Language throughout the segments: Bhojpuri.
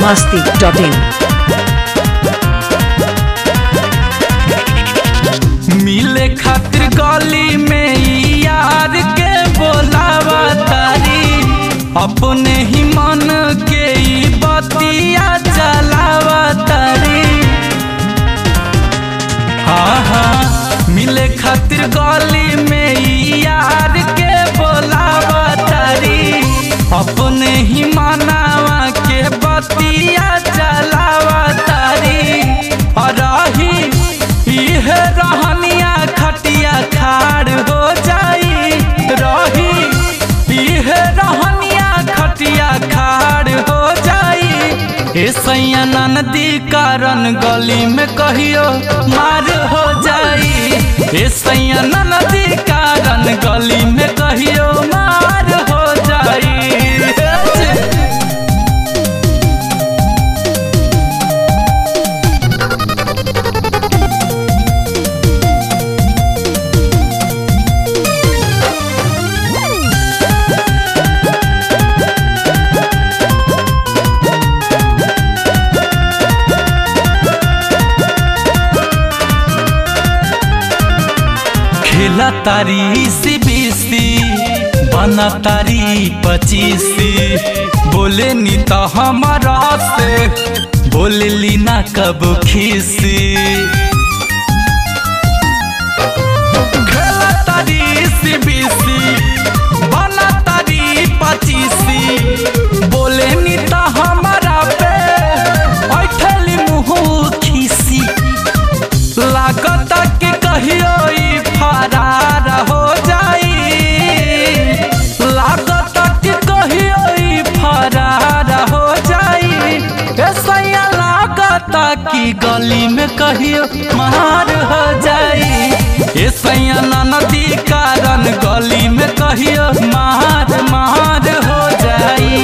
biharmasti.in। मिले खातिर गली में यार के बोलावा तारी, अपने ही मन के बतिया चलावा तारी। हाँ हाँ मिले खातिर गली में यार के बोलावा तारी, अपने ही मनावा के बतिया चलावा तारी। और इह रहनिया खटिया खाड़ हो जाई, रही इह रहनिया खटिया खाड़ हो जाई। ऐसैया नदी कारण गली में कहियो मार हो जाई, ऐसैया नदी कारण गली में कहियो मार हो जाई। खेला तारी सीबीसी बना तारी 25, बोले नी तो हमारा से बोले ली ना कब खीसी। खेला तारी सीबीसी बना तारी 25, बोले नी तो हमारा पे बैठली मुँह खीसी। लागत के कहियो फरार हो जाई, लागत के कहियो फरार हो जाई। ऐसा लागत की गली में कहियो मार हो जाई, ऐसा नदी कारण गली में कहियो मार हो जाई।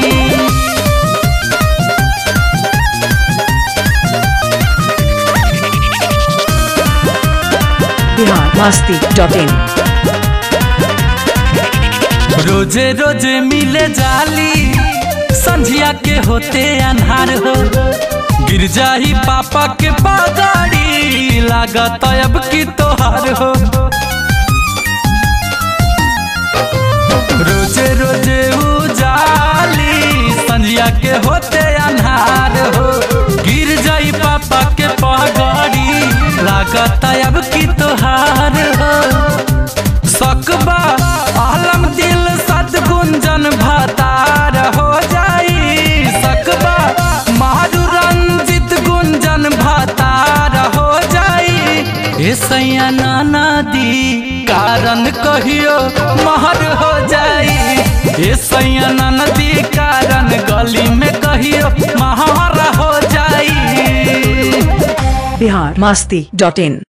biharmasti.in। रोजे रोजे मिले जाली संझिया के होते अन्हार हो, गिर जाही पापा के पगाड़ी लागत अब की तोहार हो। रोजे रोजे उजाली संझिया के होते अन्हार हो, गिर जाई पापा के पगाड़ी लागत अब की तोहार हो। सकबा आलम दिल सदगुंजन भतार हो जाई, सकबा मारू रंजित गुंजन भतार हो जाई। ऐसैया नदी कारण कहियो महर हो जाई, ऐसैया नदी कारण गली में कहियो महर हो जाई। biharmasti.in।